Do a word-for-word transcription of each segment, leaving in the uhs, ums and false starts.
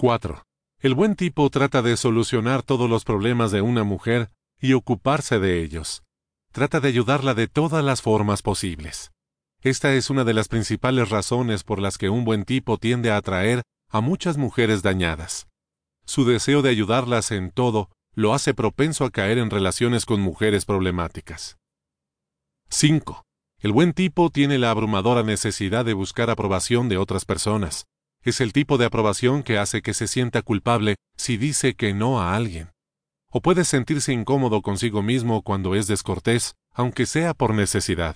cuatro. El buen tipo trata de solucionar todos los problemas de una mujer y ocuparse de ellos. Trata de ayudarla de todas las formas posibles. Esta es una de las principales razones por las que un buen tipo tiende a atraer a muchas mujeres dañadas. Su deseo de ayudarlas en todo lo hace propenso a caer en relaciones con mujeres problemáticas. cinco. El buen tipo tiene la abrumadora necesidad de buscar aprobación de otras personas. Es el tipo de aprobación que hace que se sienta culpable si dice que no a alguien. O puede sentirse incómodo consigo mismo cuando es descortés, aunque sea por necesidad.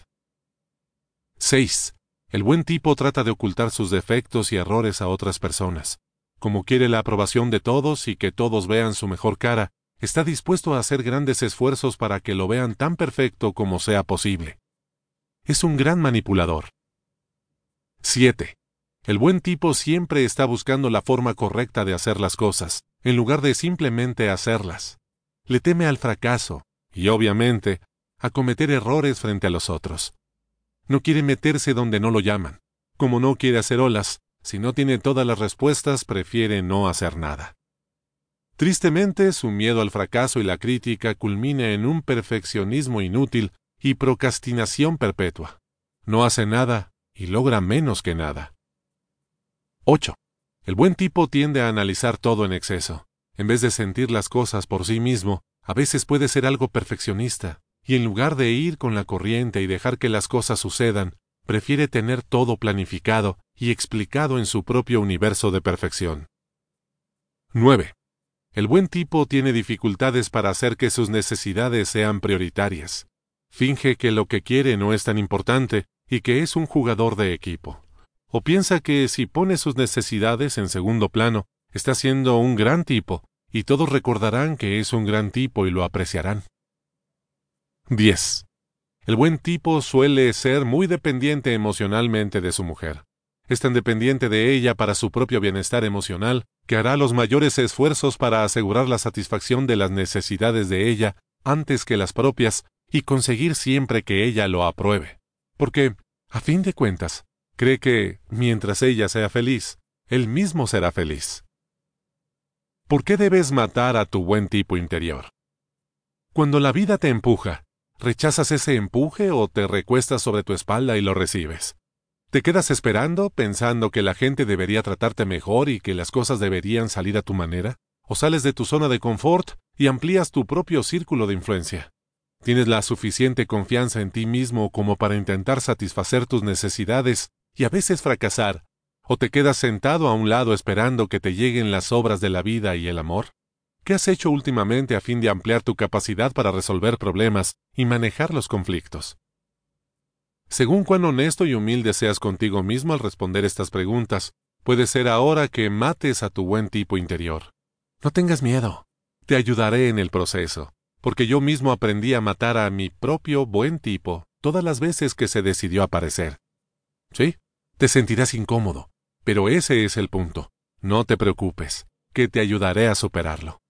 seis. El buen tipo trata de ocultar sus defectos y errores a otras personas. Como quiere la aprobación de todos y que todos vean su mejor cara, está dispuesto a hacer grandes esfuerzos para que lo vean tan perfecto como sea posible. Es un gran manipulador. siete. El buen tipo siempre está buscando la forma correcta de hacer las cosas, en lugar de simplemente hacerlas. Le teme al fracaso, y obviamente, a cometer errores frente a los otros. No quiere meterse donde no lo llaman. Como no quiere hacer olas, si no tiene todas las respuestas, prefiere no hacer nada. Tristemente, su miedo al fracaso y la crítica culmina en un perfeccionismo inútil y procrastinación perpetua. No hace nada y logra menos que nada. ocho. El buen tipo tiende a analizar todo en exceso. En vez de sentir las cosas por sí mismo, a veces puede ser algo perfeccionista, y en lugar de ir con la corriente y dejar que las cosas sucedan, prefiere tener todo planificado y explicado en su propio universo de perfección. nueve. El buen tipo tiene dificultades para hacer que sus necesidades sean prioritarias. Finge que lo que quiere no es tan importante y que es un jugador de equipo. O piensa que si pone sus necesidades en segundo plano, está siendo un gran tipo, y todos recordarán que es un gran tipo y lo apreciarán. diez. El buen tipo suele ser muy dependiente emocionalmente de su mujer. Es tan dependiente de ella para su propio bienestar emocional que hará los mayores esfuerzos para asegurar la satisfacción de las necesidades de ella antes que las propias y conseguir siempre que ella lo apruebe. Porque, a fin de cuentas, cree que, mientras ella sea feliz, él mismo será feliz. ¿Por qué debes matar a tu buen tipo interior? Cuando la vida te empuja, ¿rechazas ese empuje o te recuestas sobre tu espalda y lo recibes? ¿Te quedas esperando, pensando que la gente debería tratarte mejor y que las cosas deberían salir a tu manera? ¿O sales de tu zona de confort y amplías tu propio círculo de influencia? ¿Tienes la suficiente confianza en ti mismo como para intentar satisfacer tus necesidades y a veces fracasar? ¿O te quedas sentado a un lado esperando que te lleguen las obras de la vida y el amor? ¿Qué has hecho últimamente a fin de ampliar tu capacidad para resolver problemas y manejar los conflictos? Según cuán honesto y humilde seas contigo mismo al responder estas preguntas, puede ser ahora que mates a tu buen tipo interior. No tengas miedo. Te ayudaré en el proceso, porque yo mismo aprendí a matar a mi propio buen tipo todas las veces que se decidió aparecer. Sí, te sentirás incómodo, pero ese es el punto. No te preocupes, que te ayudaré a superarlo.